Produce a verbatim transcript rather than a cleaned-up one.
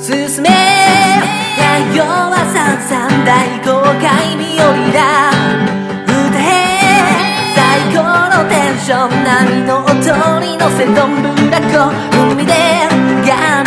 進め太陽はさんさん大公開日和だ歌え最高のテンション波の音に乗せどんぶらこ海でガ